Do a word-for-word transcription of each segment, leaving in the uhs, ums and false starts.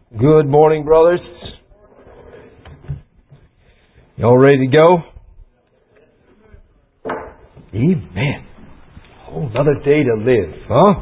Good morning, brothers. Y'all ready to go? Amen. Oh, another day to live, huh?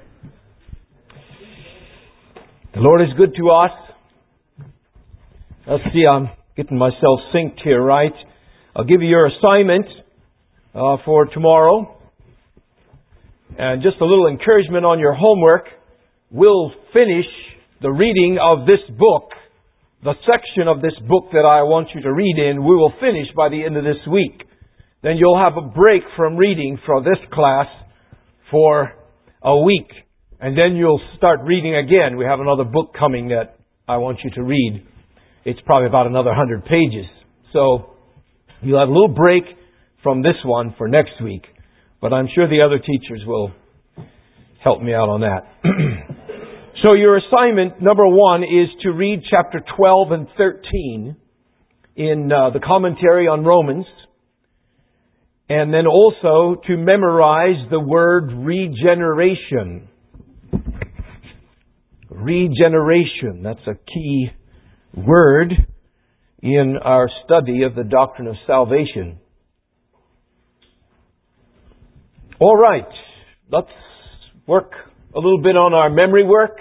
The Lord is good to us. Let's see, I'm getting myself synced here, right? I'll give you your assignment uh, for tomorrow. And just a little encouragement on your homework. We'll finish the reading of this book, the section of this book that I want you to read in, we will finish by the end of this week. Then you'll have a break from reading for this class for a week. And then you'll start reading again. We have another book coming that I want you to read. It's probably about another hundred pages. So you'll have a little break from this one for next week. But I'm sure the other teachers will help me out on that. So your assignment, number one, is to read chapter twelve and thirteen in uh, the commentary on Romans. And then also to memorize the word regeneration. Regeneration, that's a key word in our study of the doctrine of salvation. All right, let's work a little bit on our memory work.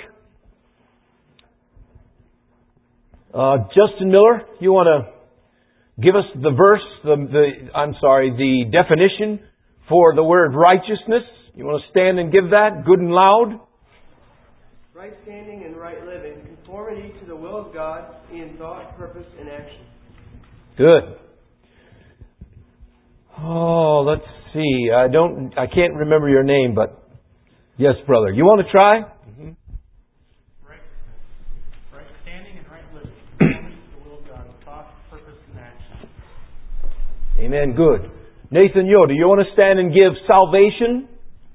Uh, Justin Miller, you want to give us the verse, the, the I'm sorry, the definition for the word righteousness? You want to stand and give that good and loud? Right standing and right living, conformity to the will of God in thought, purpose, and action. Good. Oh, let's see. I don't. I can't remember your name, but yes, brother. You want to try? Mm-hmm. Right, right standing and right living, conformity to the will of God in thought, purpose, and action. Amen. Good. Nathan Yo, do you want to stand and give salvation?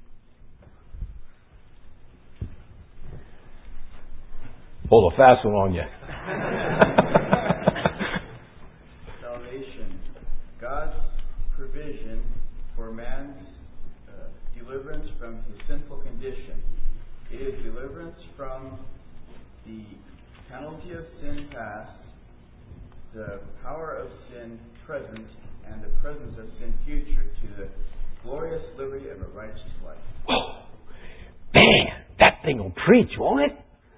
Hold a fast one on you. Salvation. God's provision for man's uh, deliverance from his sinful condition. It is deliverance from the penalty of sin past, the power of sin present, and the presence of sin future to the glorious liberty of a righteous life. Oh, man, that thing will preach, won't it?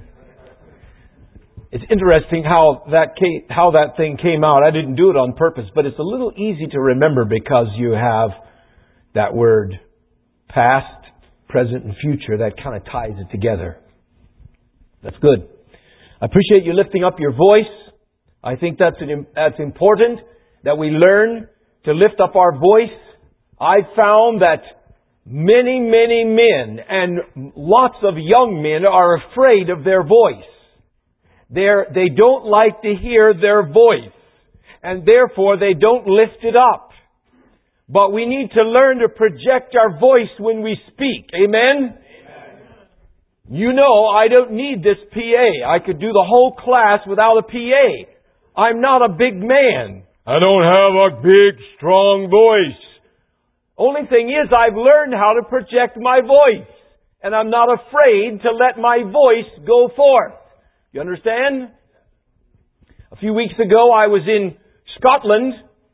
It's interesting how that came, how that thing came out. I didn't do it on purpose, but it's a little easy to remember because you have that word past, present, and future. That kind of ties it together. That's good. I appreciate you lifting up your voice. I think that's an, that's important that we learn to lift up our voice. I've found that many, many men and lots of young men are afraid of their voice. They're, they don't like to hear their voice, and therefore they don't lift it up. But we need to learn to project our voice when we speak. Amen? Amen. You know, I don't need this P A. I could do the whole class without a P A. I'm not a big man. I don't have a big, strong voice. Only thing is, I've learned how to project my voice, and I'm not afraid to let my voice go forth. You understand? A few weeks ago, I was in Scotland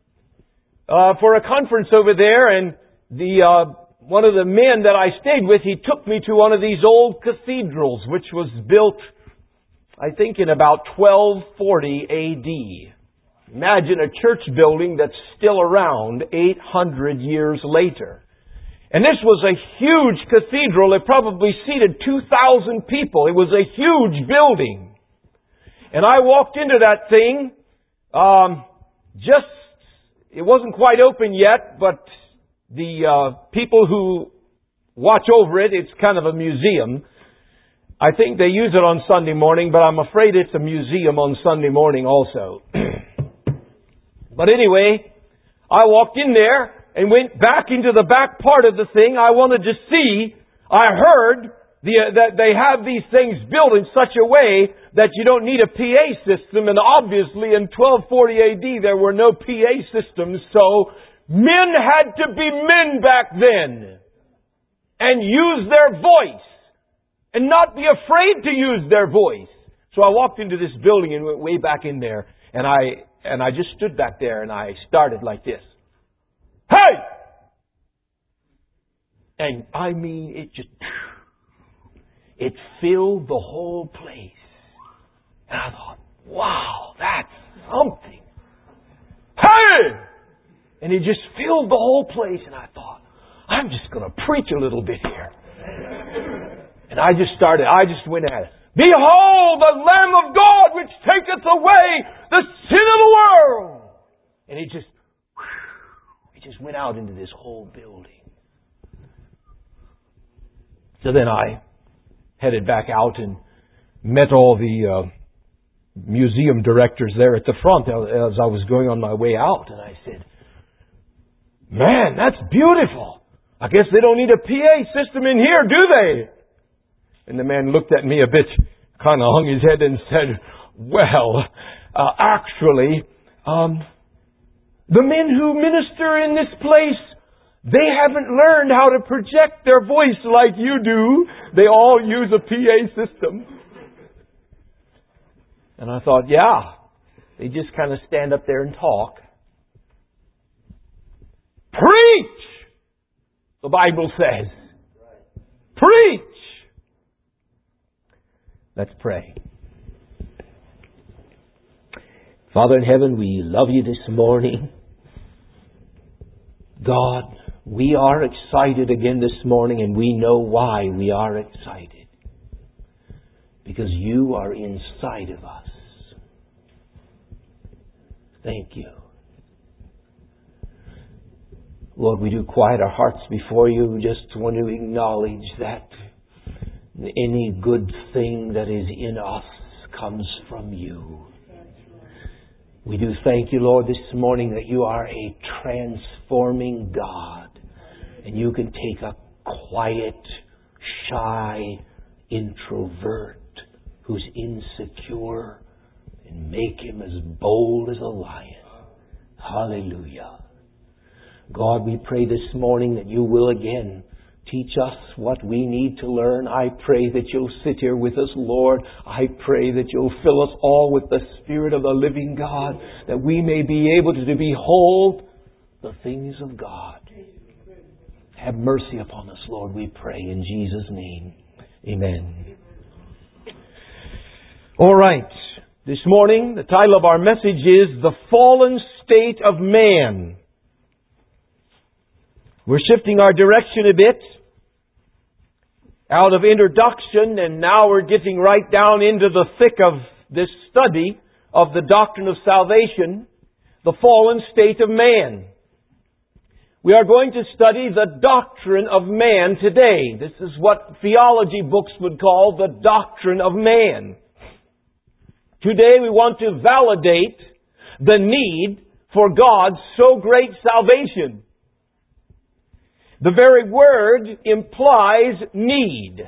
uh, for a conference over there, and the uh, one of the men that I stayed with, he took me to one of these old cathedrals, which was built, I think, in about twelve forty A D. Imagine a church building that's still around eight hundred years later. And this was a huge cathedral. It probably seated two thousand people. It was a huge building. And I walked into that thing, um, just, it wasn't quite open yet, but the uh, people who watch over it, it's kind of a museum. I think they use it on Sunday morning, but I'm afraid it's a museum on Sunday morning also. But anyway, I walked in there and went back into the back part of the thing. I wanted to see, I heard the, uh, that they have these things built in such a way that you don't need a P A system. And obviously in twelve forty A D there were no P A systems. So men had to be men back then and use their voice and not be afraid to use their voice. So I walked into this building and went way back in there, and I and I just stood back there and I started like this. Hey! And I mean, it just, it filled the whole place. And I thought, wow, that's something. Hey! And it just filled the whole place, and I thought, I'm just going to preach a little bit here. And I just started, I just went at it. Behold, the Lamb of God which taketh away the sin of the world. And it just, it just went out into this whole building. So then I headed back out and met all the uh, museum directors there at the front as I was going on my way out. And I said, man, that's beautiful. I guess they don't need a P A system in here, do they? And the man looked at me a bit, kind of hung his head and said, well, uh, actually, um, the men who minister in this place, they haven't learned how to project their voice like you do. They all use a P A system. And I thought, yeah, they just kind of stand up there and talk. Preach! The Bible says. Preach! Let's pray. Father in heaven, we love you this morning. God, we are excited again this morning, and we know why we are excited. Because you are inside of us. Thank you. Lord, we do quiet our hearts before you. Just want to acknowledge that any good thing that is in us comes from you. We do thank you, Lord, this morning that you are a transforming God. And you can take a quiet, shy introvert who's insecure and make him as bold as a lion. Hallelujah. God, we pray this morning that you will again teach us what we need to learn. I pray that you'll sit here with us, Lord. I pray that you'll fill us all with the Spirit of the living God, that we may be able to behold the things of God. Have mercy upon us, Lord, we pray in Jesus' name. Amen. All right. This morning, the title of our message is The Fallen State of Man. We're shifting our direction a bit out of introduction, and now we're getting right down into the thick of this study of the doctrine of salvation, the fallen state of man. We are going to study the doctrine of man today. This is what theology books would call the doctrine of man. Today we want to validate the need for God's so great salvation. The very word implies need.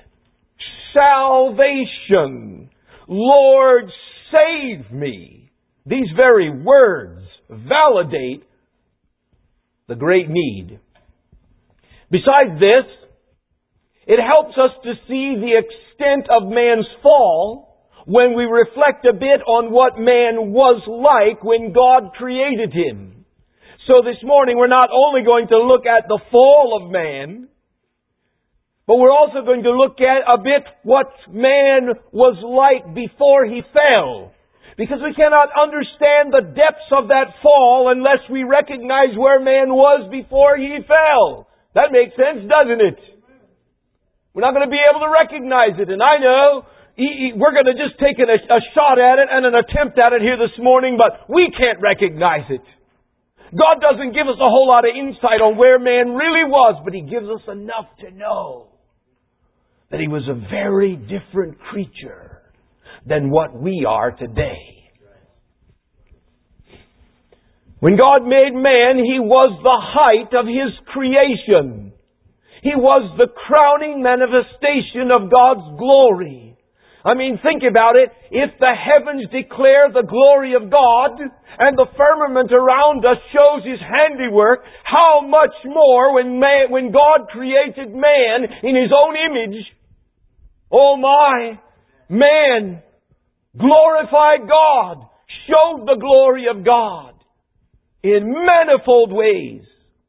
Salvation. Lord, save me. These very words validate the great need. Besides this, it helps us to see the extent of man's fall when we reflect a bit on what man was like when God created him. So this morning we're not only going to look at the fall of man, but we're also going to look at a bit what man was like before he fell. Because we cannot understand the depths of that fall unless we recognize where man was before he fell. That makes sense, doesn't it? We're not going to be able to recognize it. And I know we're going to just take a, a shot at it and an attempt at it here this morning, but we can't recognize it. God doesn't give us a whole lot of insight on where man really was, but He gives us enough to know that he was a very different creature than what we are today. When God made man, He was the height of His creation. He was the crowning manifestation of God's glory. I mean, think about it. If the heavens declare the glory of God and the firmament around us shows His handiwork, how much more when man, when God created man in His own image? Oh my! Man glorified God, showed the glory of God in manifold ways.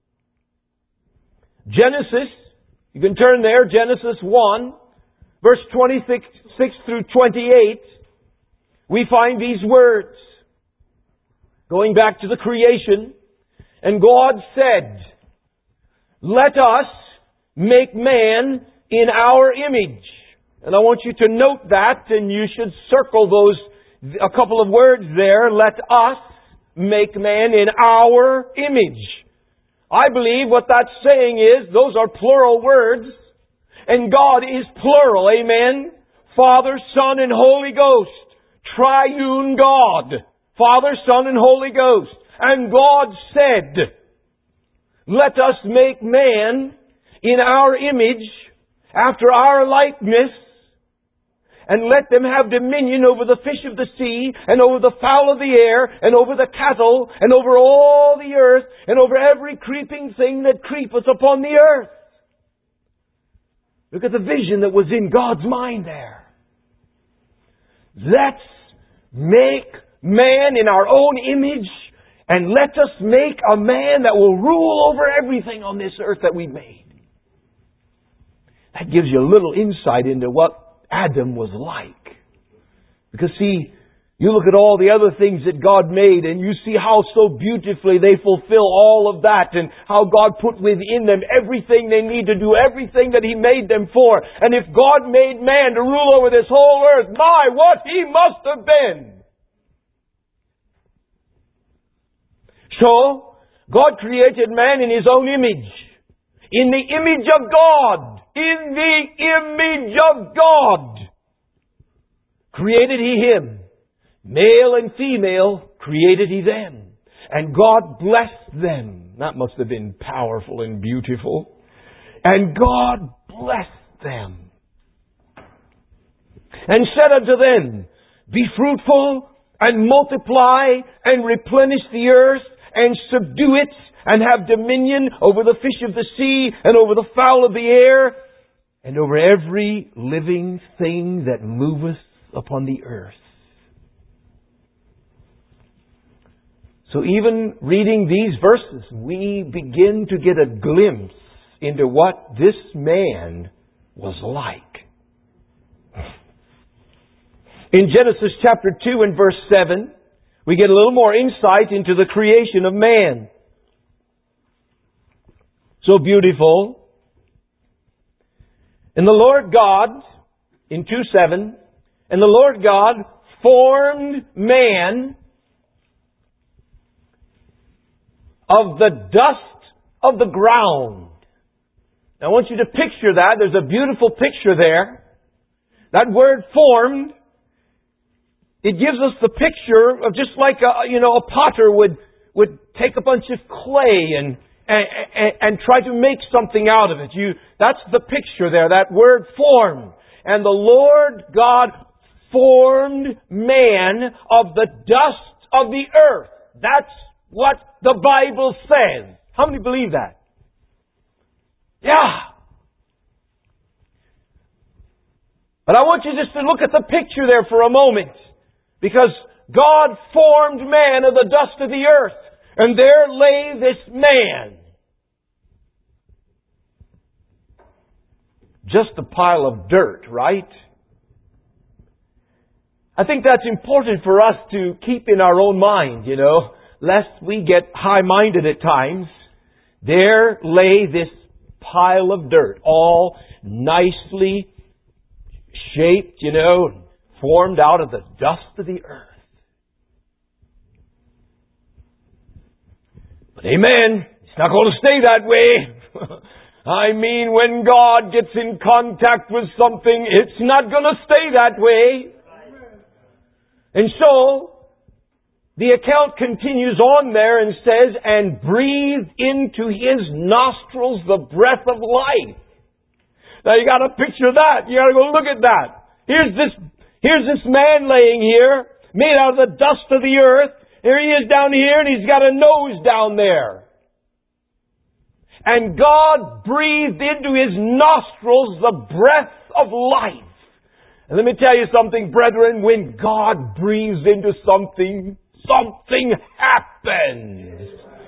Genesis, you can turn there, Genesis one, verse twenty-six through twenty-eight, we find these words. Going back to the creation, and God said, "Let us make man in our image." And I want you to note that, and you should circle those, a couple of words there. Let us make man in our image. I believe what that's saying is, those are plural words, and God is plural, amen? Father, Son, and Holy Ghost. Triune God. Father, Son, and Holy Ghost. And God said, "Let us make man in our image, after our likeness, and let them have dominion over the fish of the sea, and over the fowl of the air, and over the cattle, and over all the earth, and over every creeping thing that creepeth upon the earth." Look at the vision that was in God's mind there. Let's make man in our own image, and let us make a man that will rule over everything on this earth that we made. That gives you a little insight into what Adam was like. Because see, you look at all the other things that God made, and you see how so beautifully they fulfill all of that, and how God put within them everything they need to do, everything that He made them for. And if God made man to rule over this whole earth, my, what He must have been! So, God created man in His own image. In the image of God. In the image of God. Created He him. Male and female created He them. And God blessed them. That must have been powerful and beautiful. And God blessed them. And said unto them, "Be fruitful, and multiply, and replenish the earth, and subdue it, and have dominion over the fish of the sea, and over the fowl of the air, and over every living thing that moveth upon the earth." So even reading these verses, we begin to get a glimpse into what this man was like. In Genesis chapter two and verse seven, we get a little more insight into the creation of man. So beautiful. And the Lord God, in two seven, and the Lord God formed man of the dust of the ground. Now I want you to picture that. There's a beautiful picture there. That word formed, it gives us the picture of just like a, you know, a potter would, would take a bunch of clay and, and, and, and try to make something out of it. You, that's the picture there, that word formed. And the Lord God formed man of the dust of the earth. That's what the Bible says. How many believe that? Yeah. But I want you just to look at the picture there for a moment. Because God formed man of the dust of the earth. And there lay this man. Just a pile of dirt, right? I think that's important for us to keep in our own mind, you know, lest we get high-minded at times. There lay this pile of dirt, all nicely shaped, you know, formed out of the dust of the earth. But amen, it's not going to stay that way. I mean, when God gets in contact with something, it's not going to stay that way. And so, the account continues on there and says, "And breathed into his nostrils the breath of life." Now you got to picture that. You got to go look at that. Here's this, here's this man laying here, made out of the dust of the earth. Here he is down here, and he's got a nose down there. And God breathed into his nostrils the breath of life. And let me tell you something, brethren, when God breathes into something, something happens.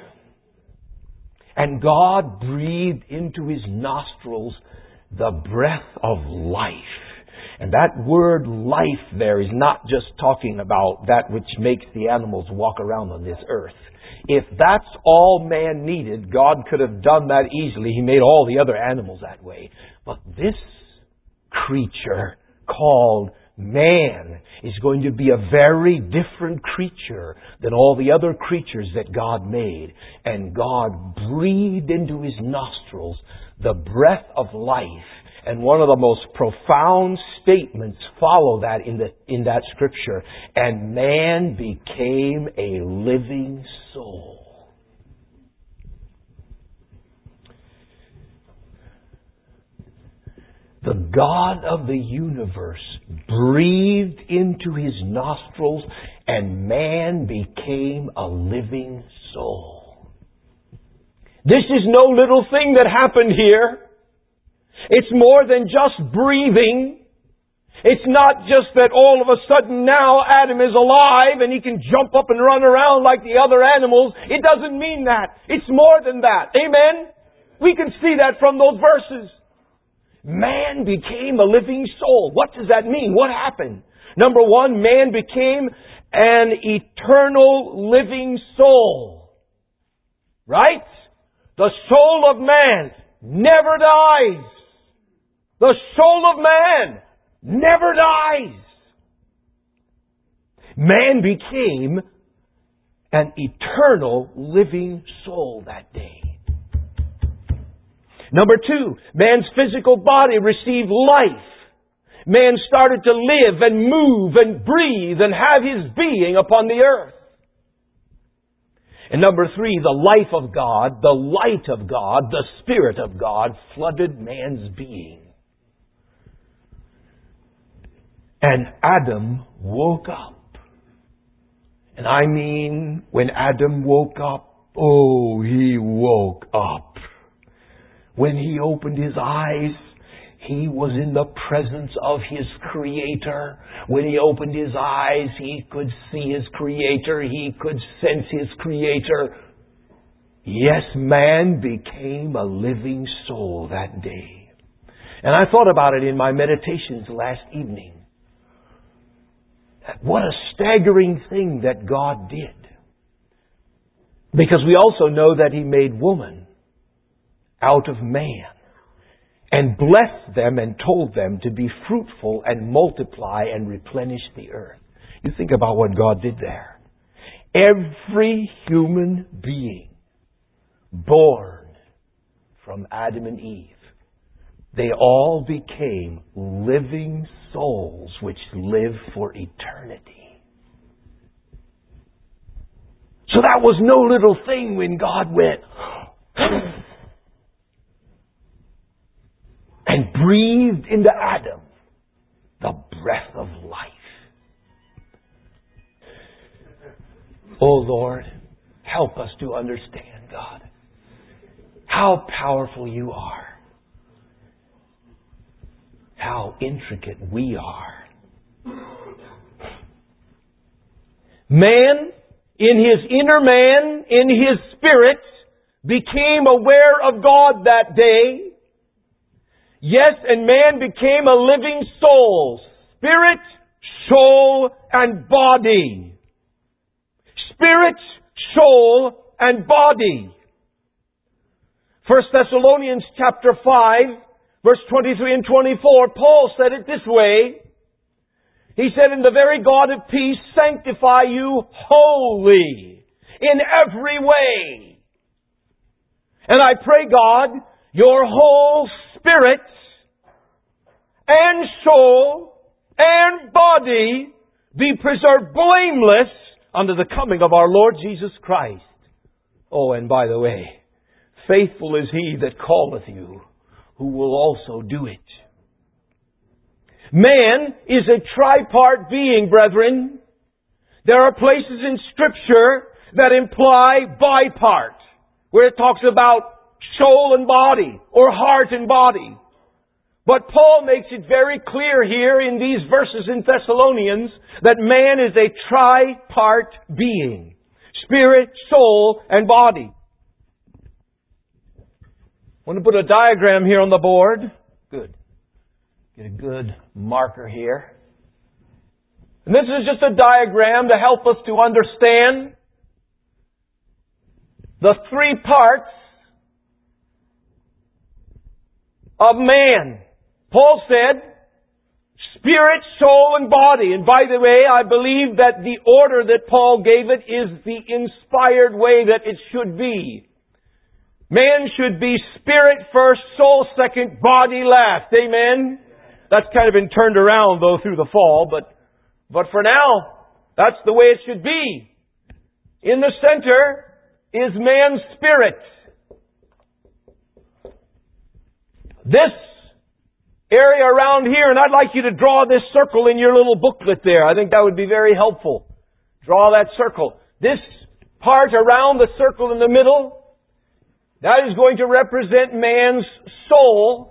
And God breathed into His nostrils the breath of life. And that word life there is not just talking about that which makes the animals walk around on this earth. If that's all man needed, God could have done that easily. He made all the other animals that way. But this creature called man is going to be a very different creature than all the other creatures that God made. And God breathed into his nostrils the breath of life. And one of the most profound statements follow that in the in that scripture. And man became a living soul. The God of the universe breathed into his nostrils, and man became a living soul. This is no little thing that happened here. It's more than just breathing. It's not just that all of a sudden now Adam is alive and he can jump up and run around like the other animals. It doesn't mean that. It's more than that. Amen? We can see that from those verses. Man became a living soul. What does that mean? What happened? Number one, man became an eternal living soul. Right? The soul of man never dies. The soul of man never dies. Man became an eternal living soul that day. Number two, man's physical body received life. Man started to live and move and breathe and have his being upon the earth. And number three, the life of God, the light of God, the Spirit of God flooded man's being. And Adam woke up. And I mean, when Adam woke up, oh, he woke up. When he opened his eyes, he was in the presence of his Creator. When he opened his eyes, he could see his Creator. He could sense his Creator. Yes, man became a living soul that day. And I thought about it in my meditations last evening. What a staggering thing that God did. Because we also know that He made woman out of man and blessed them and told them to be fruitful and multiply and replenish the earth. You think about what God did there. Every human being born from Adam and Eve, they all became living souls which live for eternity. So that was no little thing when God went and breathed into Adam the breath of life. Oh Lord, help us to understand, God, how powerful You are. How intricate we are. Man, in his inner man, in his spirit, became aware of God that day. Yes, and man became a living soul. Spirit, soul, and body. Spirit, soul, and body. First Thessalonians chapter five, verse twenty-three and twenty-four, Paul said it this way. He said, "And the very God of peace sanctify you wholly in every way. And I pray, God, your whole spirit and soul and body be preserved blameless unto the coming of our Lord Jesus Christ." Oh, and by the way, faithful is He that calleth you, who will also do it. Man is a tripart being, brethren. There are places in Scripture that imply bipart, where it talks about soul and body, or heart and body. But Paul makes it very clear here in these verses in Thessalonians that man is a tri-part being. Spirit, soul, and body. Want to put a diagram here on the board? Good. Get a good marker here. And this is just a diagram to help us to understand the three parts of man. Paul said, spirit, soul, and body. And by the way, I believe that the order that Paul gave it is the inspired way that it should be. Man should be spirit first, soul second, body last. Amen? That's kind of been turned around, though, through the fall. But, but for now, that's the way it should be. In the center is man's spirit. This area around here, and I'd like you to draw this circle in your little booklet there. I think that would be very helpful. Draw that circle. This part around the circle in the middle, that is going to represent man's soul.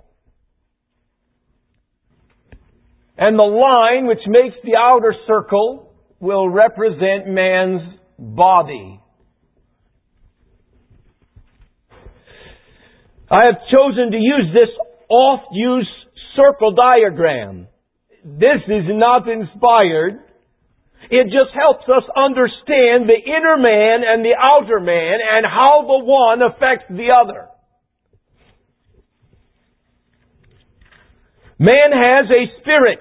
And the line which makes the outer circle will represent man's body. I have chosen to use this oft-used circle diagram. This is not inspired. It just helps us understand the inner man and the outer man and how the one affects the other. Man has a spirit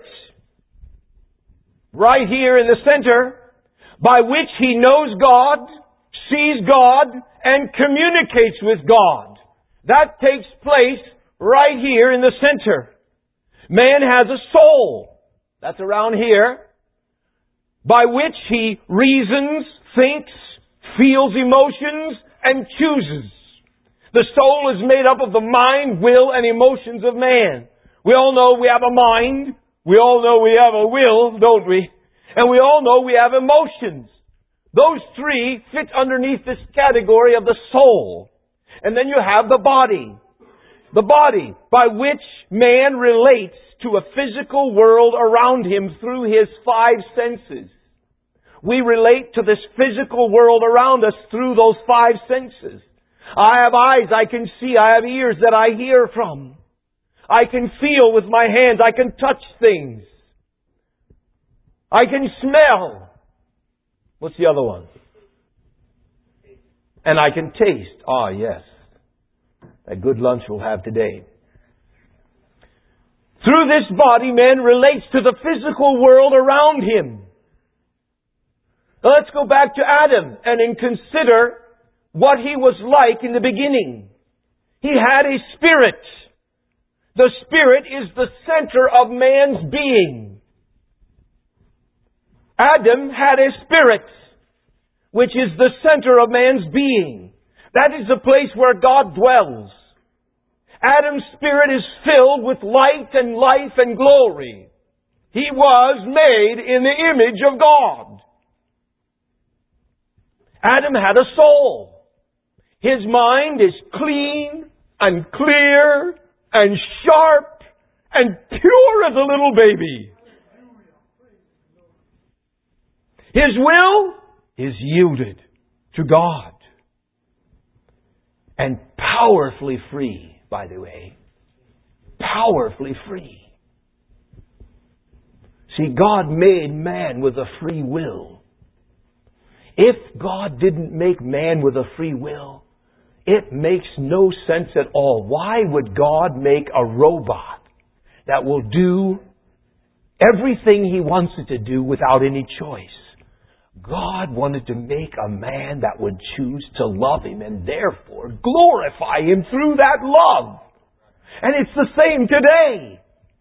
right here in the center by which he knows God, sees God, and communicates with God. That takes place right here in the center. Man has a soul. That's around here. By which he reasons, thinks, feels emotions, and chooses. The soul is made up of the mind, will, and emotions of man. We all know we have a mind. We all know we have a will, don't we? And we all know we have emotions. Those three fit underneath this category of the soul. And then you have the body. The body by which man relates to a physical world around him through his five senses. We relate to this physical world around us through those five senses. I have eyes I can see. I have ears that I hear from. I can feel with my hands. I can touch things. I can smell. What's the other one? And I can taste. Ah, yes. That good lunch we'll have today. Through this body, man relates to the physical world around him. Now let's go back to Adam and consider what he was like in the beginning. He had a spirit. The spirit is the center of man's being. Adam had a spirit, which is the center of man's being. That is the place where God dwells. Adam's spirit is filled with light and life and glory. He was made in the image of God. Adam had a soul. His mind is clean and clear and sharp and pure as a little baby. His will is yielded to God. And powerfully free, by the way. Powerfully free. See, God made man with a free will. If God didn't make man with a free will, it makes no sense at all. Why would God make a robot that will do everything He wants it to do without any choice? God wanted to make a man that would choose to love Him and therefore glorify Him through that love. And it's the same today.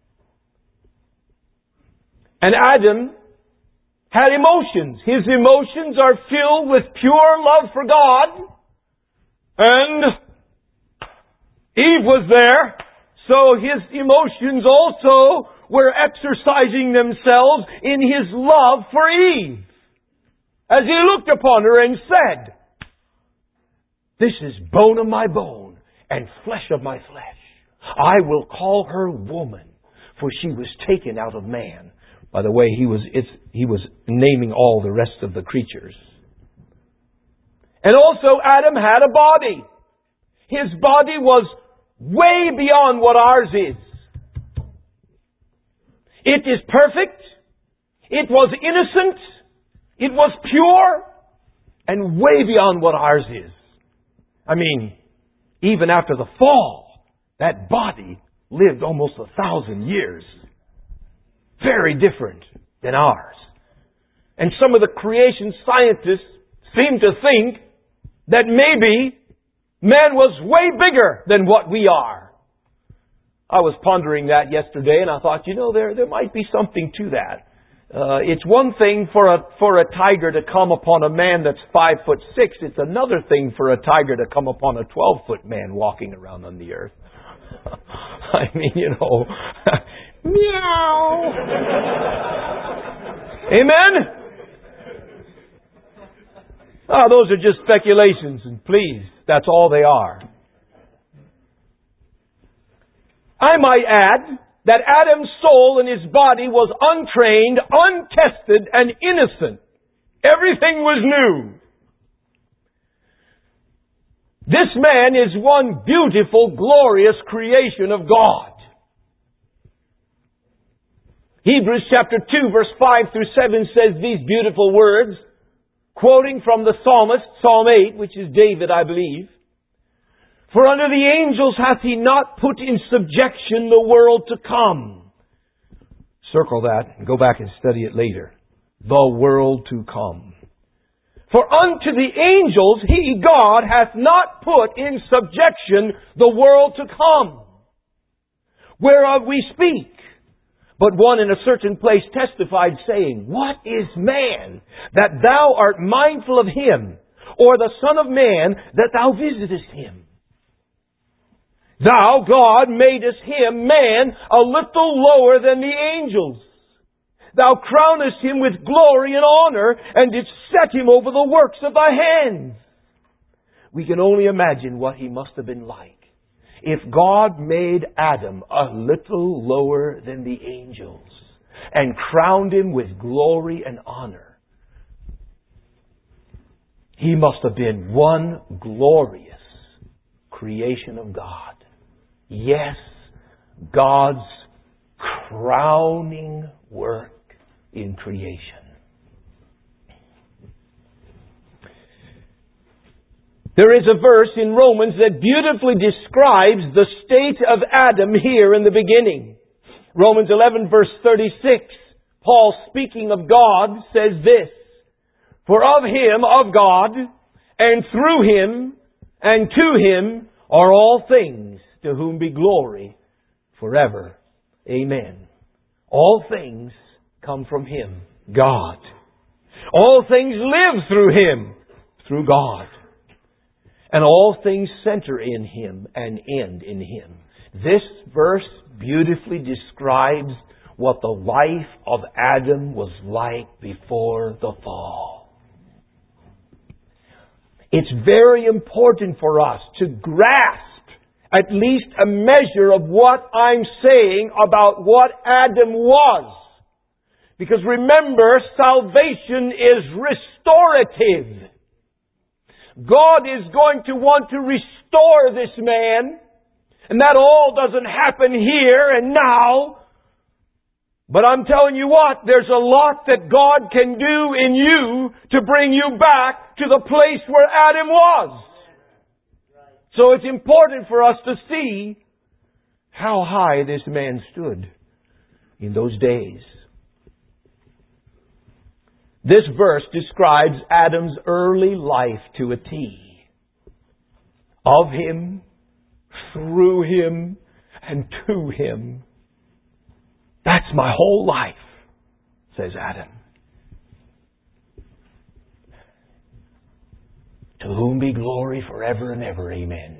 And Adam had emotions. His emotions are filled with pure love for God. And Eve was there, so his emotions also were exercising themselves in his love for Eve. As he looked upon her and said, "This is bone of my bone and flesh of my flesh. I will call her woman, for she was taken out of man. By the way, he was, it's, he was naming all the rest of the creatures. And also Adam had a body. His body was way beyond what ours is. It is perfect. It was innocent. It was pure. And way beyond what ours is. I mean, even after the fall, that body lived almost a thousand years. Very different than ours. And some of the creation scientists seem to think that maybe man was way bigger than what we are. I was pondering that yesterday, and I thought, you know, there there might be something to that. Uh, it's one thing for a for a tiger to come upon a man that's five foot six. It's another thing for a tiger to come upon a twelve foot man walking around on the earth. I mean, you know, meow. Amen. Ah, those are just speculations, and please, that's all they are. I might add that Adam's soul and his body was untrained, untested, and innocent. Everything was new. This man is one beautiful, glorious creation of God. Hebrews chapter two, verse five through seven says these beautiful words, quoting from the psalmist, Psalm eight, which is David, I believe. For under the angels hath he not put in subjection the world to come. Circle that and go back and study it later. The world to come. For unto the angels he, God, hath not put in subjection the world to come, whereof we speak. But one in a certain place testified, saying, What is man, that thou art mindful of him, or the Son of Man, that thou visitest him? Thou, God, madest him, man, a little lower than the angels. Thou crownest him with glory and honor, and didst set him over the works of thy hands. We can only imagine what he must have been like if God made Adam a little lower than the angels and crowned him with glory and honor. He must have been one glorious creation of God. Yes, God's crowning work in creation. There is a verse in Romans that beautifully describes the state of Adam here in the beginning. Romans eleven verse thirty-six, Paul, speaking of God, says this, For of him, of God, and through him, and to him are all things, to whom be glory forever. Amen. All things come from him, God. All things live through him, through God. And all things center in him and end in him. This verse beautifully describes what the life of Adam was like before the fall. It's very important for us to grasp at least a measure of what I'm saying about what Adam was. Because remember, salvation is restorative. God is going to want to restore this man. And that all doesn't happen here and now. But I'm telling you what, there's a lot that God can do in you to bring you back to the place where Adam was. So it's important for us to see how high this man stood in those days. This verse describes Adam's early life to a T. Of him, through him, and to him. That's my whole life, says Adam. To whom be glory forever and ever. Amen.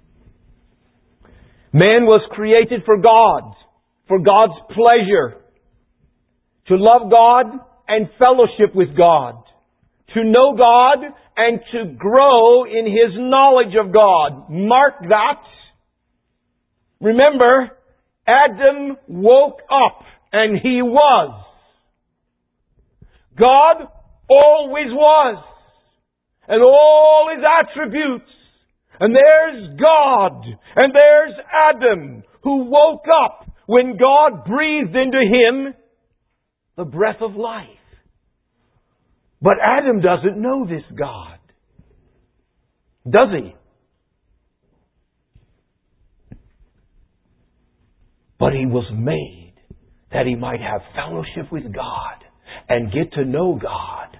Man was created for God, for God's pleasure, to love God and fellowship with God, to know God and to grow in His knowledge of God. Mark that. Remember, Adam woke up and he was. God always was. And all His attributes. And there's God. And there's Adam who woke up when God breathed into him the breath of life. But Adam doesn't know this God. Does he? But he was made that he might have fellowship with God and get to know God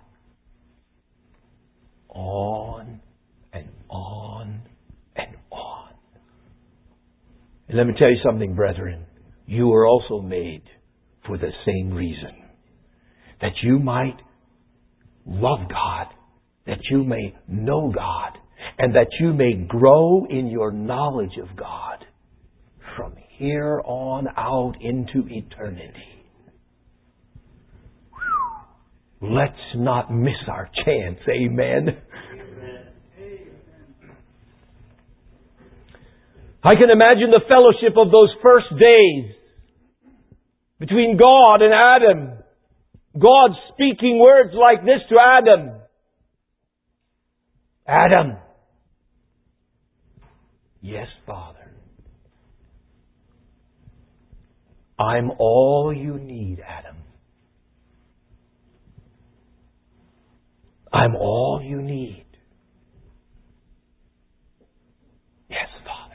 on and on and on. And let me tell you something, brethren. You were also made for the same reason. That you might love God, that you may know God, and that you may grow in your knowledge of God from here on out into eternity. Let's not miss our chance. Amen. Amen. I can imagine the fellowship of those first days between God and Adam. God speaking words like this to Adam. Adam. Yes, Father. I'm all you need, Adam. I'm all you need. Yes, Father.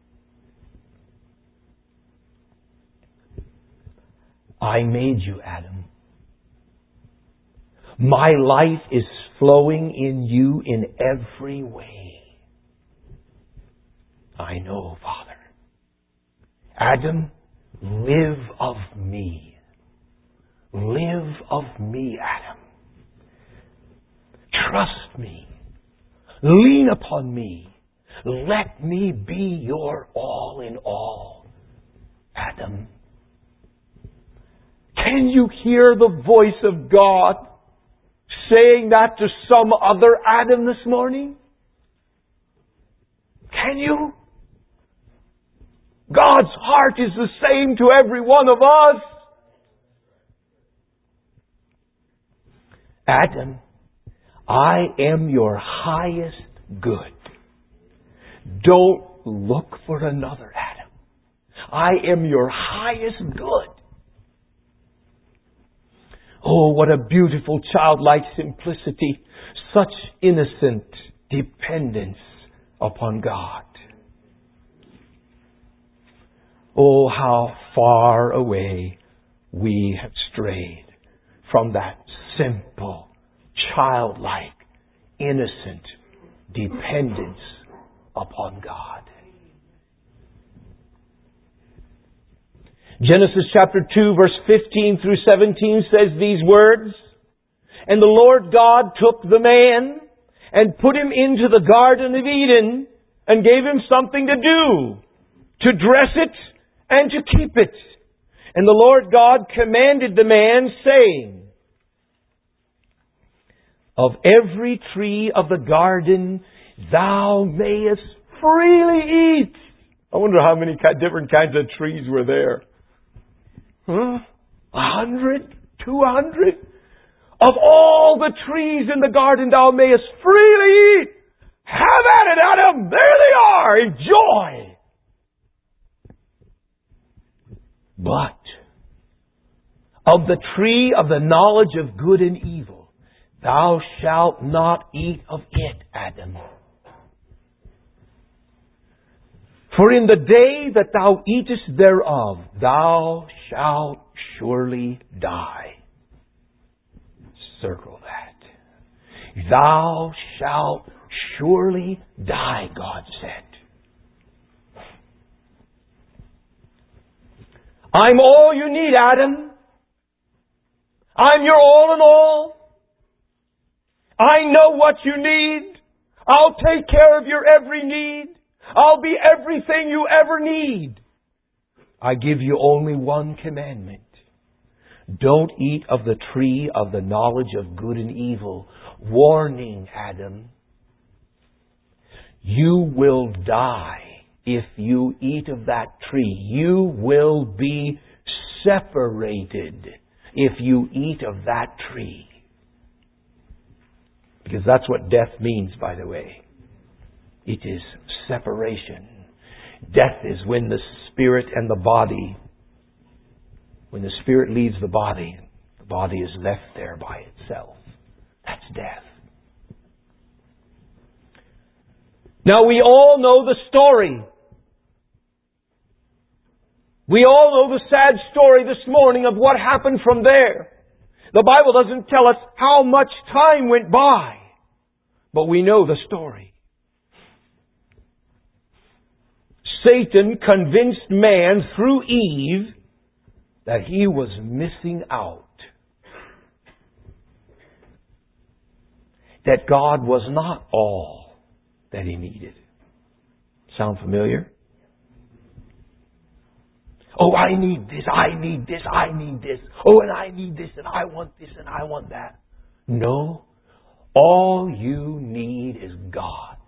I made you, Adam. My life is flowing in you in every way. I know, Father. Adam, live of me. Live of me, Adam. Trust me. Lean upon me. Let me be your all in all, Adam. Can you hear the voice of God saying that to some other Adam this morning? Can you? God's heart is the same to every one of us. Adam, I am your highest good. Don't look for another Adam. I am your highest good. Oh, what a beautiful childlike simplicity. Such innocent dependence upon God. Oh, how far away we have strayed from that simple, childlike, innocent dependence upon God. Genesis chapter two, verse fifteen through seventeen says these words, "And the Lord God took the man and put him into the Garden of Eden and gave him something to do, to dress it and to keep it. And the Lord God commanded the man, saying, Of every tree of the garden thou mayest freely eat." I wonder how many different kinds of trees were there. Huh? A hundred? Two hundred? Of all the trees in the garden thou mayest freely eat. Have at it, Adam! There they are! Enjoy! But of the tree of the knowledge of good and evil, thou shalt not eat of it, Adam. For in the day that thou eatest thereof, thou shalt surely die. Circle that. Thou shalt surely die, God said. I'm all you need, Adam. I'm your all in all. I know what you need. I'll take care of your every need. I'll be everything you ever need. I give you only one commandment. Don't eat of the tree of the knowledge of good and evil. Warning, Adam. You will die if you eat of that tree. You will be separated if you eat of that tree. Because that's what death means, by the way. It is separation. Death is when the spirit and the body, when the spirit leaves the body, the body is left there by itself. That's death. Now we all know the story. We all know the sad story this morning of what happened from there. The Bible doesn't tell us how much time went by, but we know the story. Satan convinced man through Eve that he was missing out. That God was not all that he needed. Sound familiar? Oh, I need this, I need this, I need this. Oh, and I need this, and I want this, and I want that. No. All you need is God.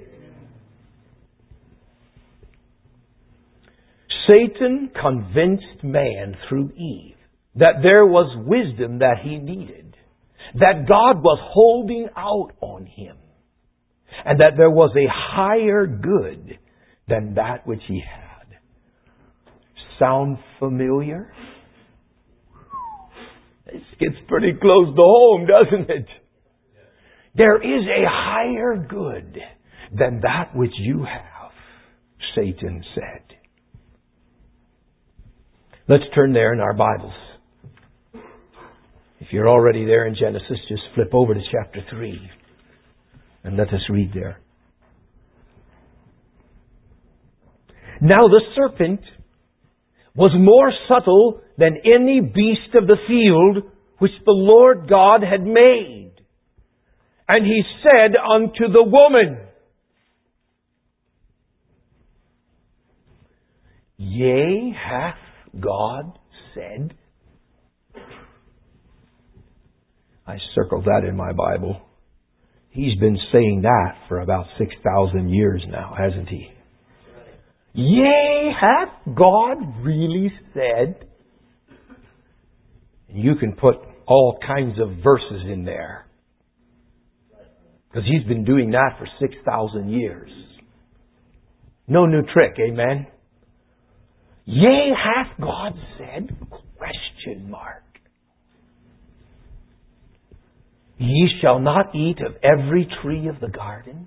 Satan convinced man through Eve that there was wisdom that he needed, that God was holding out on him, and that there was a higher good than that which he had. Sound familiar? This gets pretty close to home, doesn't it? There is a higher good than that which you have, Satan said. Let's turn there in our Bibles. If you're already there in Genesis, just flip over to chapter three and let us read there. Now the serpent was more subtle than any beast of the field which the Lord God had made. And he said unto the woman, Yea, hath God said? I circled that in my Bible. He's been saying that for about six thousand years now, hasn't he? Yea, hath God really said? You can put all kinds of verses in there. Because he's been doing that for six thousand years. No new trick, amen? Yea, hath God said? Question mark. Ye shall not eat of every tree of the garden.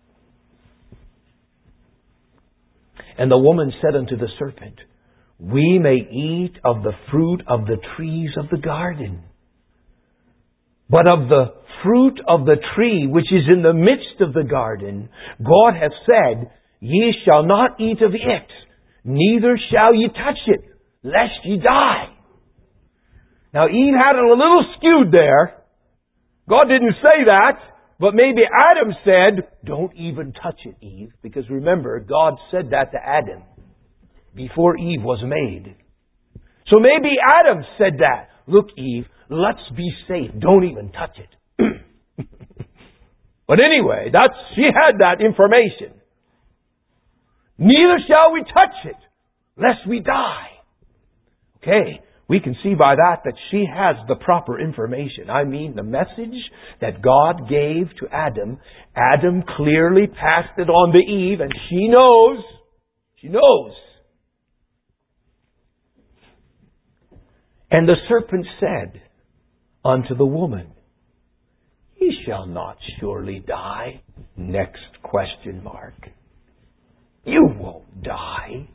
And the woman said unto the serpent, We may eat of the fruit of the trees of the garden. But of the fruit of the tree which is in the midst of the garden, God hath said, Ye shall not eat of it, neither shall ye touch it, lest ye die. Now Eve had it a little skewed there. God didn't say that, but maybe Adam said, Don't even touch it, Eve. Because remember, God said that to Adam before Eve was made. So maybe Adam said that. Look, Eve, let's be safe. Don't even touch it. But anyway, that's she had that information. Neither shall we touch it, lest we die. Okay, we can see by that that she has the proper information. I mean, the message that God gave to Adam, Adam clearly passed it on to Eve, and she knows. She knows. And the serpent said unto the woman, Ye shall not surely die. Next question mark. You won't die.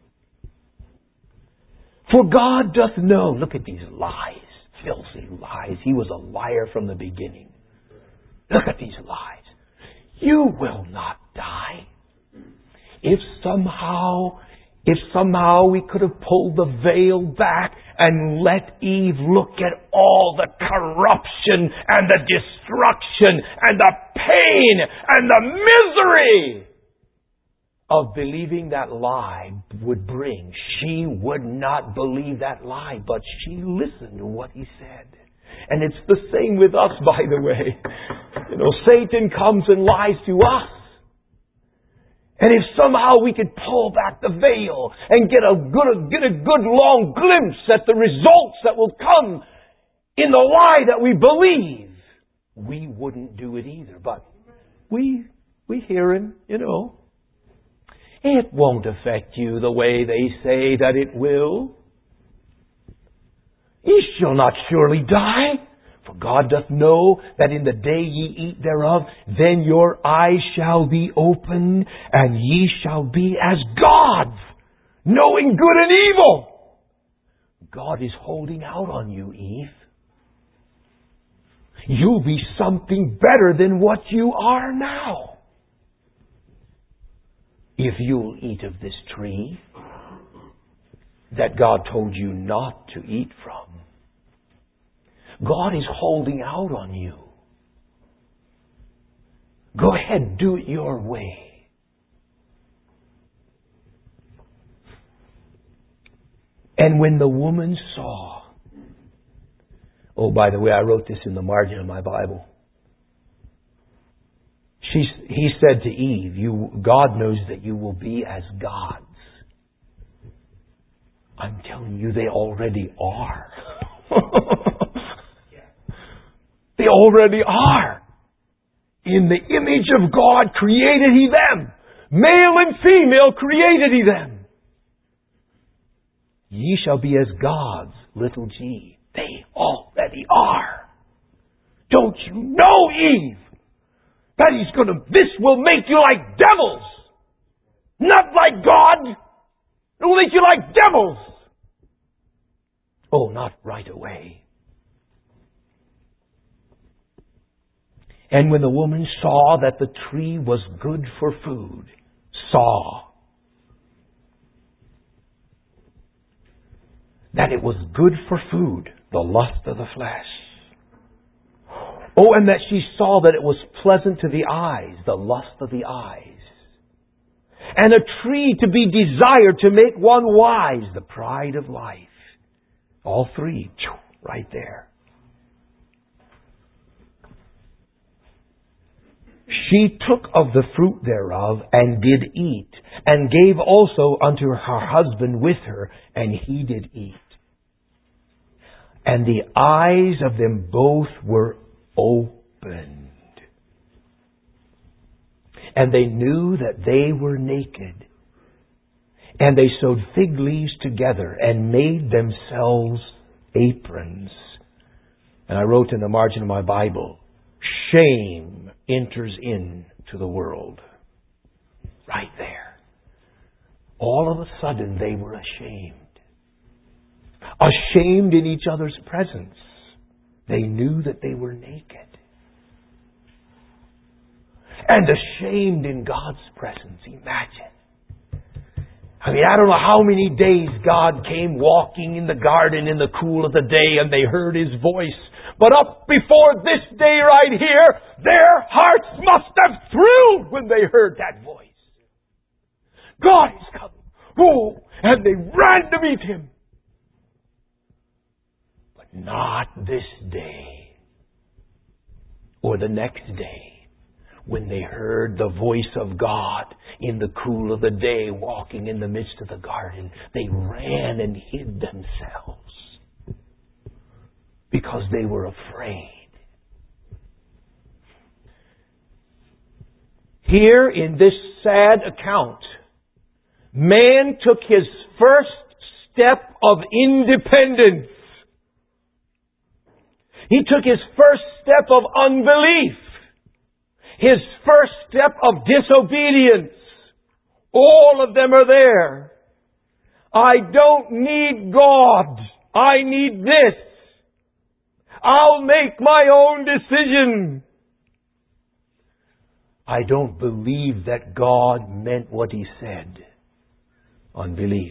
For God doth know. Look at these lies. Filthy lies. He was a liar from the beginning. Look at these lies. You will not die. If somehow, if somehow we could have pulled the veil back and let Eve look at all the corruption and the destruction and the pain and the misery of believing that lie would bring. She would not believe that lie, but she listened to what he said. And it's the same with us, by the way. You know, Satan comes and lies to us. And if somehow we could pull back the veil and get a good, get a good long glimpse at the results that will come in the lie that we believe, we wouldn't do it either. But we, we hear Him, you know. It won't affect you the way they say that it will. Ye shall not surely die. For God doth know that in the day ye eat thereof, then your eyes shall be opened, and ye shall be as gods, knowing good and evil. God is holding out on you, Eve. You'll be something better than what you are now, if you'll eat of this tree that God told you not to eat from. God is holding out on you. Go ahead, do it your way. And when the woman saw, oh, by the way, I wrote this in the margin of my Bible. She, he said to Eve, "You, God knows that you will be as gods." I'm telling you, they already are. They already are. In the image of God created He them. Male and female created He them. Ye shall be as gods, little g. They already are. Don't you know, Eve, that He's going to, this will make you like devils. Not like God. It will make you like devils. Oh, not right away. And when the woman saw that the tree was good for food, saw that it was good for food, the lust of the flesh. Oh, and that she saw that it was pleasant to the eyes, the lust of the eyes. And a tree to be desired to make one wise, the pride of life. All three, right there. She took of the fruit thereof, and did eat, and gave also unto her husband with her, and he did eat. And the eyes of them both were opened, and they knew that they were naked. And they sewed fig leaves together, and made themselves aprons. And I wrote in the margin of my Bible, shame enters into the world. Right there. All of a sudden they were ashamed. Ashamed in each other's presence. They knew that they were naked. And ashamed in God's presence. Imagine. I mean, I don't know how many days God came walking in the garden in the cool of the day and they heard His voice. But up before this day right here, their hearts must have thrilled when they heard that voice. God is coming. Oh, and they ran to meet Him. But not this day or the next day. When they heard the voice of God in the cool of the day walking in the midst of the garden, they ran and hid themselves because they were afraid. Here in this sad account, man took his first step of independence. He took his first step of unbelief. His first step of disobedience. All of them are there. I don't need God. I need this. I'll make my own decision. I don't believe that God meant what He said. Unbelief.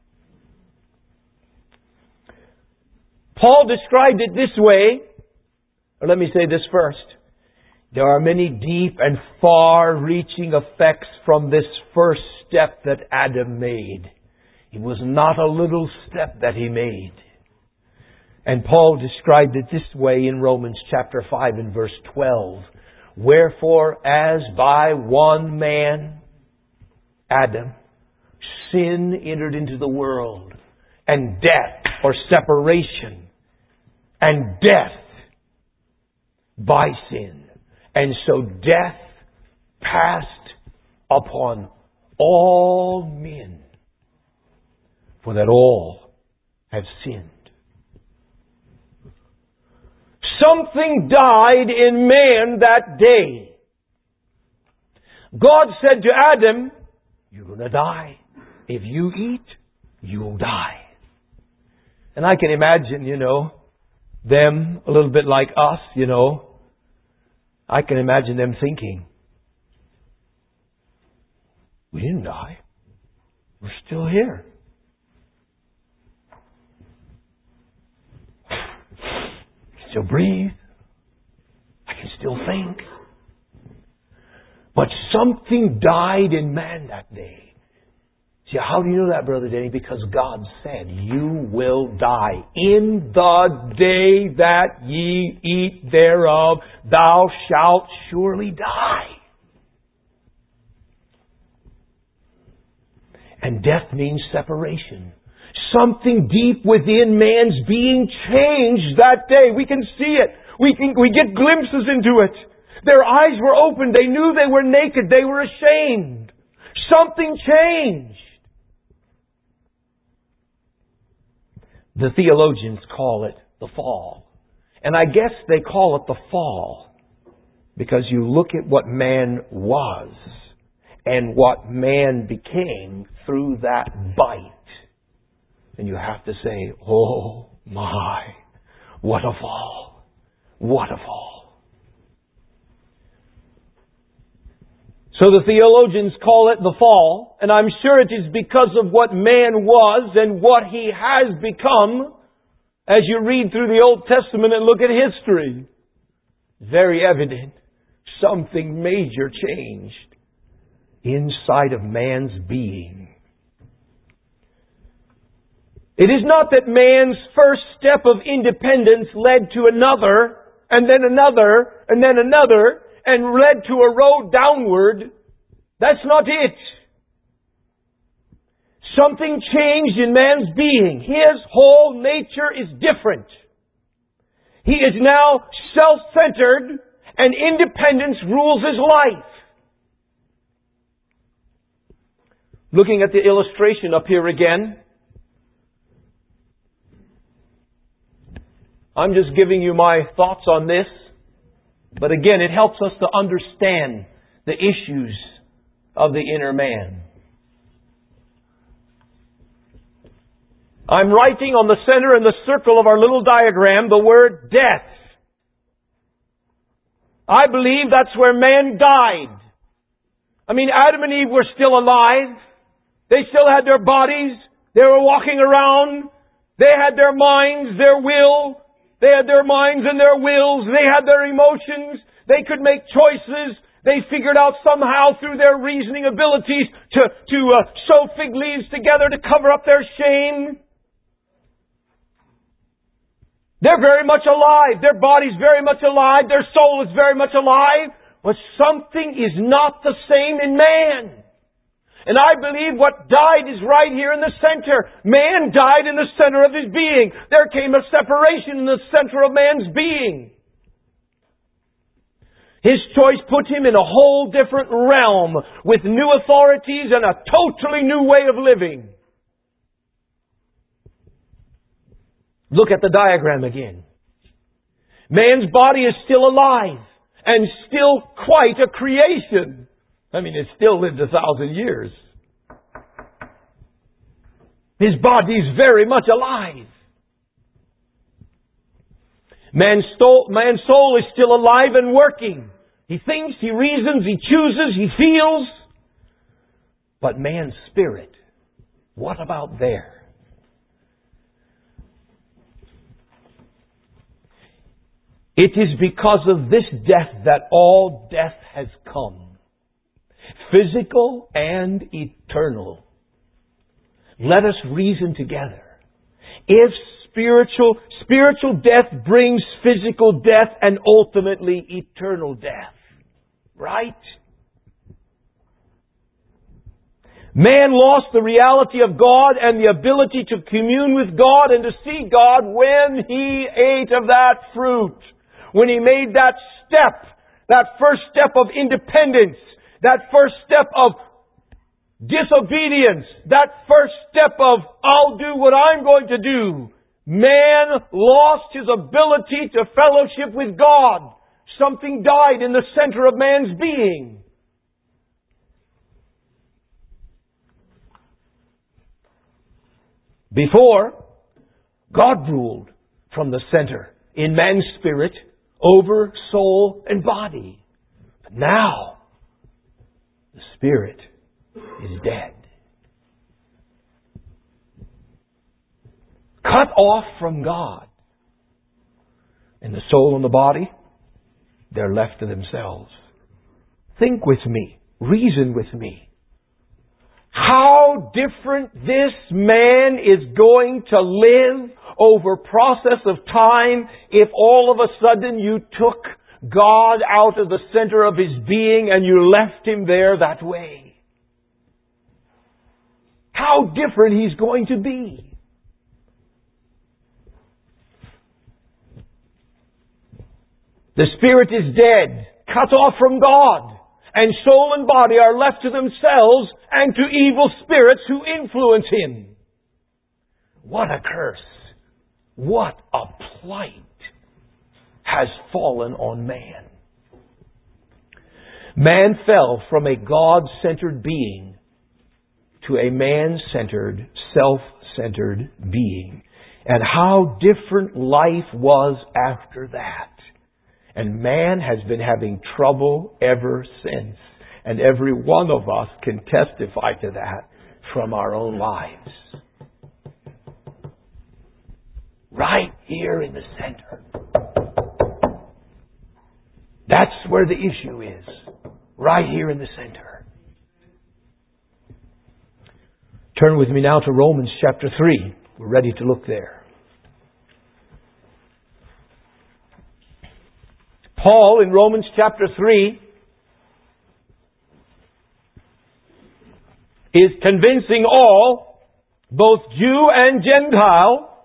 Paul described it this way. Or let me say this first. There are many deep and far-reaching effects from this first step that Adam made. It was not a little step that he made. And Paul described it this way in Romans chapter five and verse twelve. Wherefore, as by one man Adam, sin entered into the world, and death, or separation, and death by sin. And so death passed upon all men, for that all have sinned. Something died in man that day. God said to Adam, "You're going to die. If you eat, you'll die." And I can imagine, you know, them a little bit like us, you know. I can imagine them thinking, "We didn't die. We're still here. I can still breathe. I can still think." But something died in man that day. See, how do you know that, Brother Denny? Because God said, "You will die. In the day that ye eat thereof, thou shalt surely die." And death means separation. Something deep within man's being changed that day. We can see it. We can, we get glimpses into it. Their eyes were opened. They knew they were naked. They were ashamed. Something changed. The theologians call it the fall. And I guess they call it the fall because you look at what man was and what man became through that bite. And you have to say, "Oh my, what a fall. What a fall." So the theologians call it the fall, and I'm sure it is because of what man was and what he has become. As you read through the Old Testament and look at history, very evident something major changed inside of man's being. It is not that man's first step of independence led to another, and then another, and then another, and led to a road downward. That's not it. Something changed in man's being. His whole nature is different. He is now self-centered, and independence rules his life. Looking at the illustration up here again, I'm just giving you my thoughts on this. But again, it helps us to understand the issues of the inner man. I'm writing on the center and the circle of our little diagram the word death. I believe that's where man died. I mean, Adam and Eve were still alive. They still had their bodies. They were walking around. They had their minds, their will. They had their minds and their wills. They had their emotions. They could make choices. They figured out somehow through their reasoning abilities to, to uh, sew fig leaves together to cover up their shame. They're very much alive. Their body's very much alive. Their soul is very much alive. But something is not the same in man. And I believe what died is right here in the center. Man died in the center of his being. There came a separation in the center of man's being. His choice put him in a whole different realm with new authorities and a totally new way of living. Look at the diagram again. Man's body is still alive and still quite a creation. I mean, it still lived a thousand years. His body is very much alive. Man's soul, man's soul is still alive and working. He thinks, he reasons, he chooses, he feels. But man's spirit, what about there? It is because of this death that all death has come. Physical and eternal. Let us reason together. If spiritual, spiritual death brings physical death and ultimately eternal death. Right? Man lost the reality of God and the ability to commune with God and to see God when he ate of that fruit. When he made that step, that first step of independence, that first step of disobedience, that first step of, I'll do what I'm going to do. Man lost his ability to fellowship with God. Something died in the center of man's being. Before, God ruled from the center in man's spirit over soul and body. But now, the spirit is dead. Cut off from God. And the soul and the body, they're left to themselves. Think with me. Reason with me. How different this man is going to live over process of time if all of a sudden you took God out of the center of his being and you left him there that way. How different he's going to be. The spirit is dead, cut off from God, and soul and body are left to themselves and to evil spirits who influence him. What a curse. What a plight has fallen on man. Man fell from a God-centered being to a man-centered, self-centered being. And how different life was after that. And man has been having trouble ever since. And every one of us can testify to that from our own lives. Right here in the center. That's where the issue is. Right here in the center. Turn with me now to Romans chapter three. We're ready to look there. Paul in Romans chapter three is convincing all, both Jew and Gentile,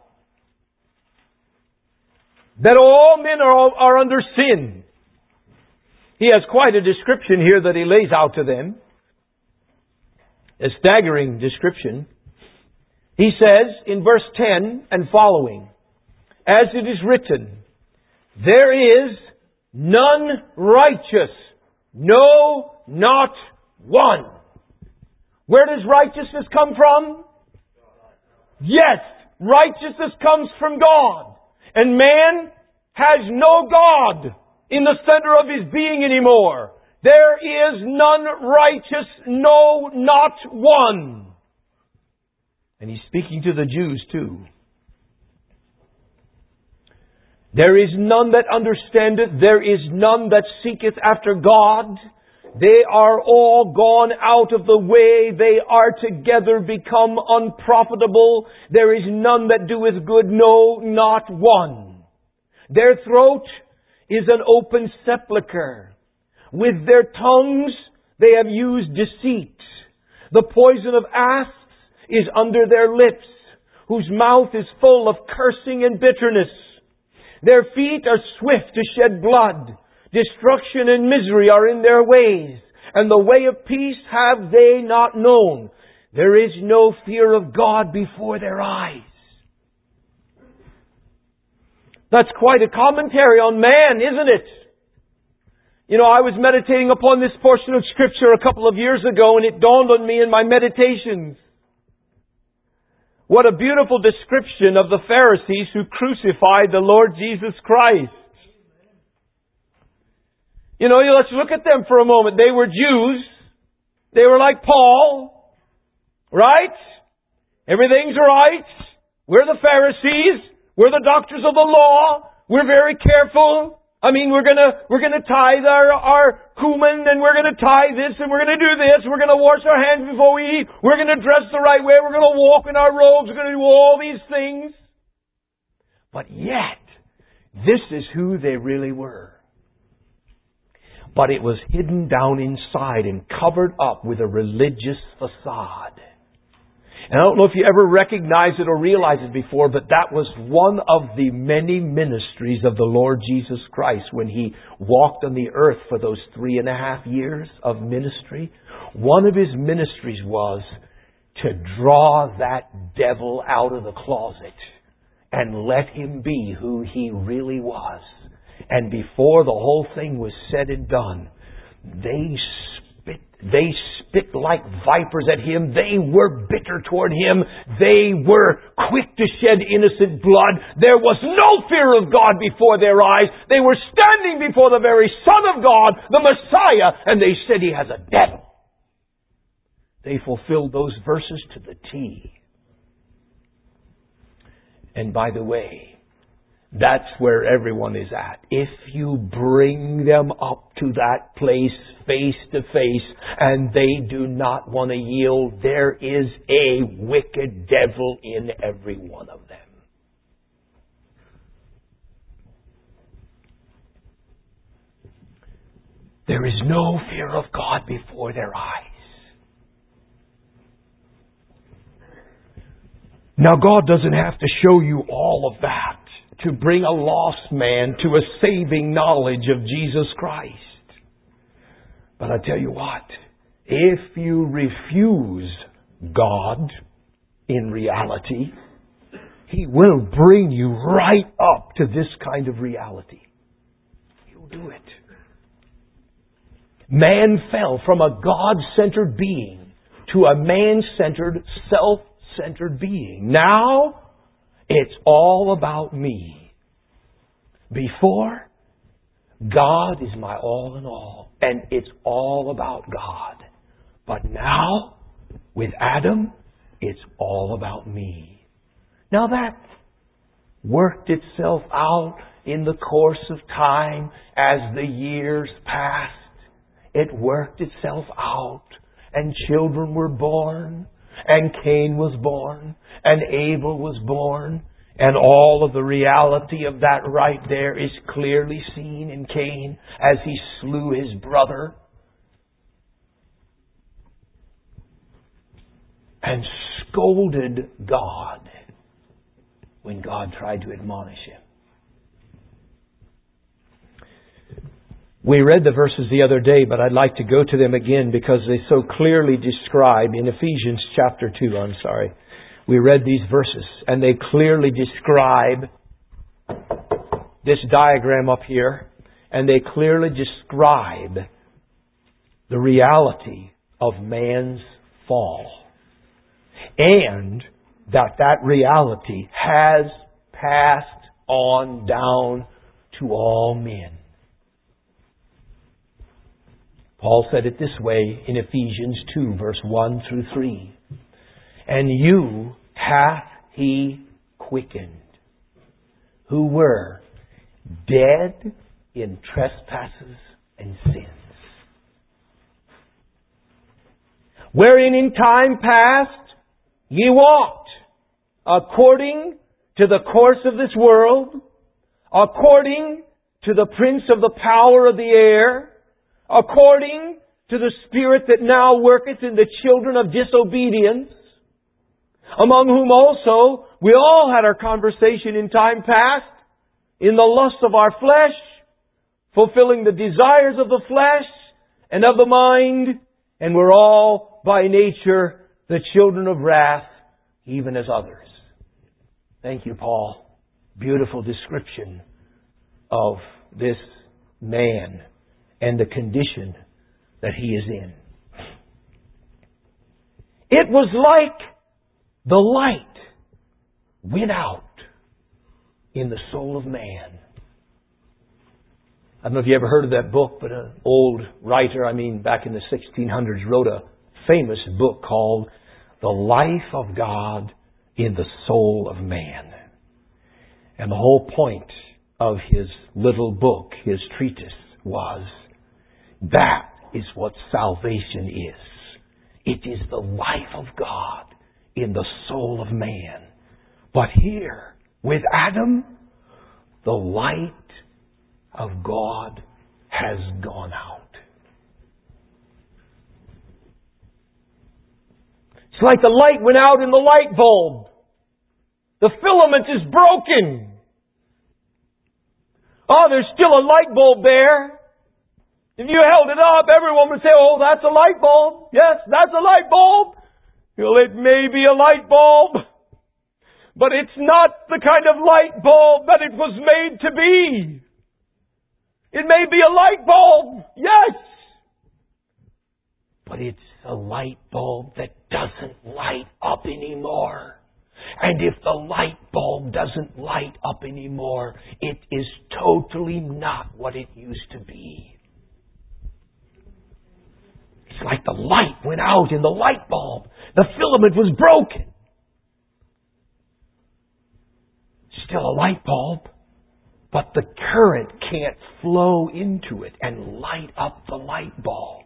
that all men are, are under sin. He has quite a description here that he lays out to them. A staggering description. He says in verse ten and following, as it is written, there is none righteous, no, not one. Where does righteousness come from? Yes, righteousness comes from God. And man has no God in the center of his being anymore. There is none righteous, no, not one. And he's speaking to the Jews too. There is none that understandeth, there is none that seeketh after God. They are all gone out of the way, they are together become unprofitable. There is none that doeth good, no, not one. Their throat is an open sepulchre. With their tongues they have used deceit. The poison of asps is under their lips, whose mouth is full of cursing and bitterness. Their feet are swift to shed blood. Destruction and misery are in their ways, and the way of peace have they not known. There is no fear of God before their eyes. That's quite a commentary on man, isn't it? You know, I was meditating upon this portion of Scripture a couple of years ago, and it dawned on me in my meditations. What a beautiful description of the Pharisees who crucified the Lord Jesus Christ. You know, let's look at them for a moment. They were Jews. They were like Paul. Right? Everything's right. We're the Pharisees. We're the doctors of the law. We're very careful. I mean, we're gonna, we're gonna tithe our, our cumin, and we're gonna tithe this, and we're gonna do this, we're gonna wash our hands before we eat, we're gonna dress the right way, we're gonna walk in our robes, we're gonna do all these things. But yet, this is who they really were. but it was hidden down inside and covered up with a religious facade. And I don't know if you ever recognized it or realized it before, but that was one of the many ministries of the Lord Jesus Christ when He walked on the earth for those three and a half years of ministry. One of His ministries was to draw that devil out of the closet and let him be who he really was. And before the whole thing was said and done, they spit, they spit like vipers at Him. They were bitter toward Him. They were quick to shed innocent blood. There was no fear of God before their eyes. They were standing before the very Son of God, the Messiah, and they said He has a devil. They fulfilled those verses to the T. And by the way, that's where everyone is at. If you bring them up to that place face to face and they do not want to yield, there is a wicked devil in every one of them. There is no fear of God before their eyes. Now, God doesn't have to show you all of that to bring a lost man to a saving knowledge of Jesus Christ. But I tell you what, if you refuse God in reality, He will bring you right up to this kind of reality. He'll do it. Man fell from a God-centered being to a man-centered, self-centered being. Now, it's all about me. Before, God is my all in all, and it's all about God. But now, with Adam, it's all about me. Now that worked itself out in the course of time as the years passed. It worked itself out, and children were born, and Cain was born, and Abel was born, and all of the reality of that right there is clearly seen in Cain as he slew his brother and scolded God when God tried to admonish him. We read the verses the other day, but I'd like to go to them again because they so clearly describe, in Ephesians chapter two, I'm sorry. We read these verses, and they clearly describe this diagram up here, and they clearly describe the reality of man's fall. And that that reality has passed on down to all men. Paul said it this way in Ephesians two, verse one through three. And you hath He quickened, who were dead in trespasses and sins, wherein in time past ye walked, according to the course of this world, according to the prince of the power of the air, according to the spirit that now worketh in the children of disobedience, among whom also we all had our conversation in time past, in the lusts of our flesh, fulfilling the desires of the flesh and of the mind, and we're all by nature the children of wrath, even as others. Thank you, Paul. Beautiful description of this man and the condition that he is in. It was like the light went out in the soul of man. I don't know if you ever heard of that book, but an old writer, I mean back in the sixteen hundreds, wrote a famous book called The Life of God in the Soul of Man. And the whole point of his little book, his treatise, was that is what salvation is. It is the life of God in the soul of man. But here, with Adam, the light of God has gone out. It's like the light went out in the light bulb. The filament is broken. Oh, there's still a light bulb there. If you held it up, everyone would say, oh, that's a light bulb. Yes, that's a light bulb. Well, it may be a light bulb, but it's not the kind of light bulb that it was made to be. It may be a light bulb, yes, but it's a light bulb that doesn't light up anymore. And if the light bulb doesn't light up anymore, it is totally not what it used to be. It's like the light went out in the light bulb. The filament was broken. Still a light bulb, but the current can't flow into it and light up the light bulb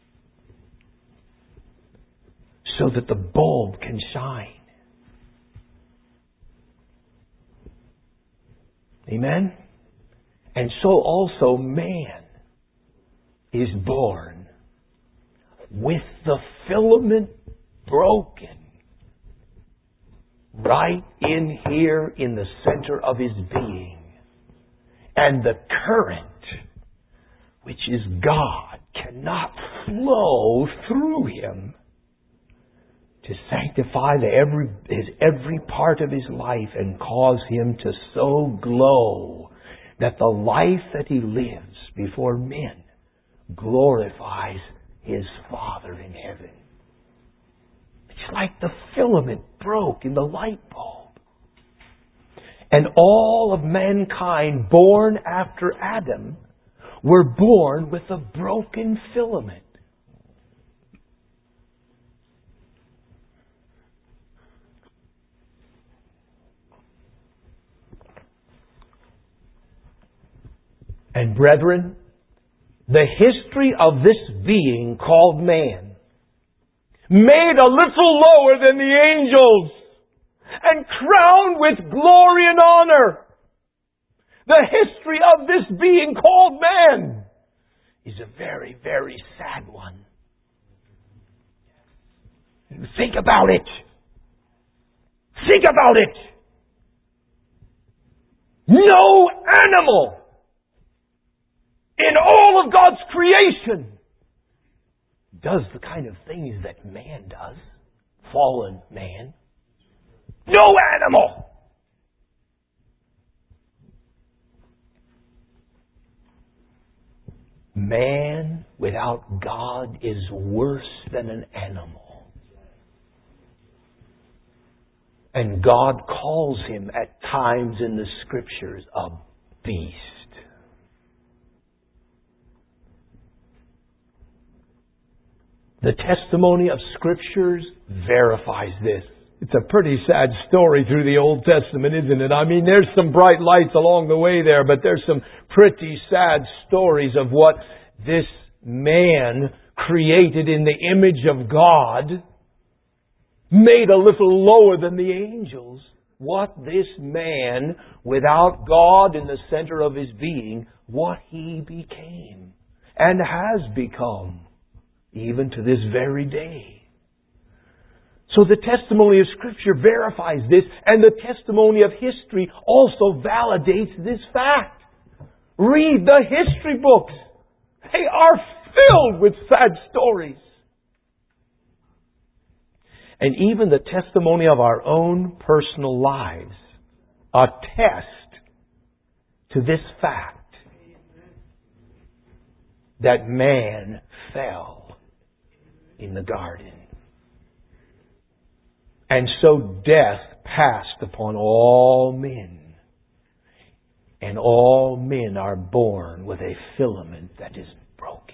so that the bulb can shine. Amen? And so also man is born with the filament broken right in here in the center of his being. And the current, which is God, cannot flow through him to sanctify the every, his every part of his life and cause him to so glow that the life that he lives before men glorifies his Father in heaven. It's like the filament broke in the light bulb. And all of mankind born after Adam were born with a broken filament. And brethren, the history of this being called man, made a little lower than the angels, and crowned with glory and honor, the history of this being called man is a very, very sad one. Think about it. Think about it. No animal in all of God's creation does the kind of things that man does. Fallen man. No animal. Man without God is worse than an animal. And God calls him at times in the Scriptures a beast. The testimony of Scriptures verifies this. It's a pretty sad story through the Old Testament, isn't it? I mean, there's some bright lights along the way there, but there's some pretty sad stories of what this man created in the image of God, made a little lower than the angels. What this man, without God in the center of his being, what he became and has become, even to this very day. So the testimony of Scripture verifies this, and the testimony of history also validates this fact. Read the history books. They are filled with sad stories. And even the testimony of our own personal lives attest to this fact, that man fell in the garden. And so death passed upon all men. And all men are born with a filament that is broken.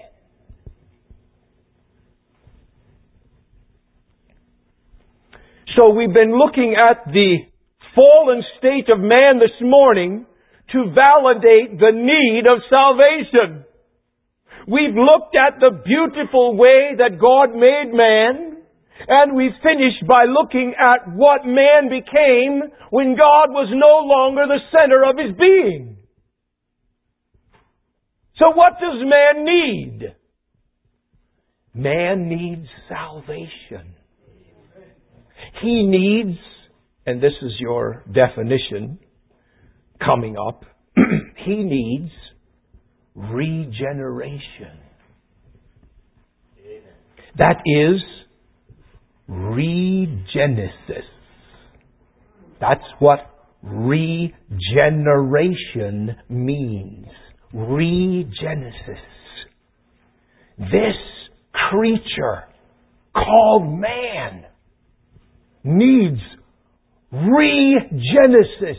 So we've been looking at the fallen state of man this morning to validate the need of salvation. We've looked at the beautiful way that God made man, and we've finished by looking at what man became when God was no longer the center of his being. So what does man need? Man needs salvation. He needs, and this is your definition coming up, he needs regeneration. That is regenesis. That's what regeneration means. Regenesis. This creature called man needs regenesis.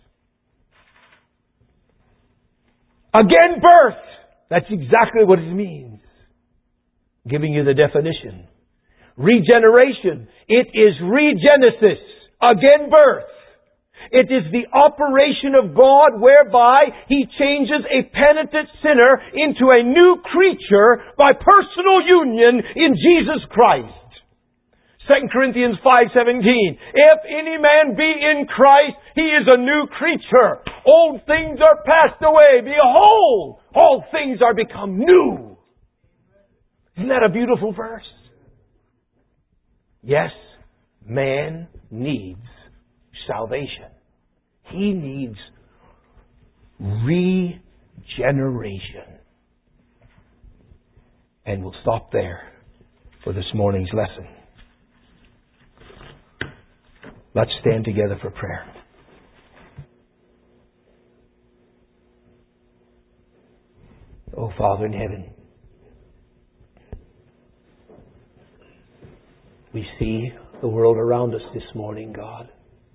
Again, birth. That's exactly what it means. Giving you the definition. Regeneration. It is regenesis. Again, birth. It is the operation of God whereby He changes a penitent sinner into a new creature by personal union in Jesus Christ. Second Corinthians five seventeen. If any man be in Christ, he is a new creature. Old things are passed away. Behold, all things are become new. Isn't that a beautiful verse? Yes, man needs salvation. He needs regeneration. And we'll stop there for this morning's lesson. Let's stand together for prayer. Oh, Father in heaven, we see the world around us this morning, God.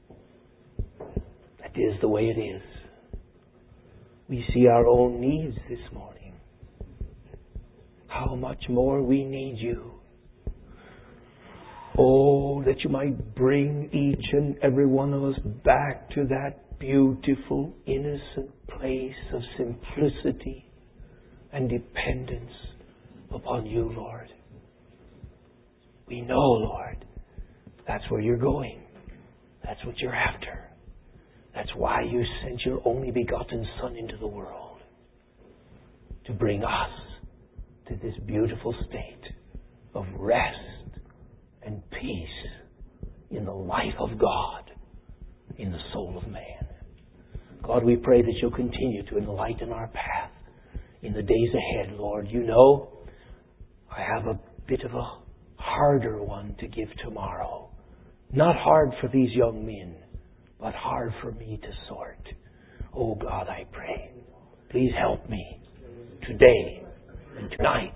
That is the way it is. We see our own needs this morning. How much more we need You. Oh, that You might bring each and every one of us back to that beautiful, innocent place of simplicity and dependence upon You, Lord. We know, Lord, that's where You're going. That's what You're after. That's why You sent Your only begotten Son into the world. To bring us to this beautiful state of rest and peace in the life of God, in the soul of man. God, we pray that You'll continue to enlighten our path in the days ahead, Lord. You know, I have a bit of a harder one to give tomorrow. Not hard for these young men, but hard for me to sort. Oh God, I pray, please help me today and tonight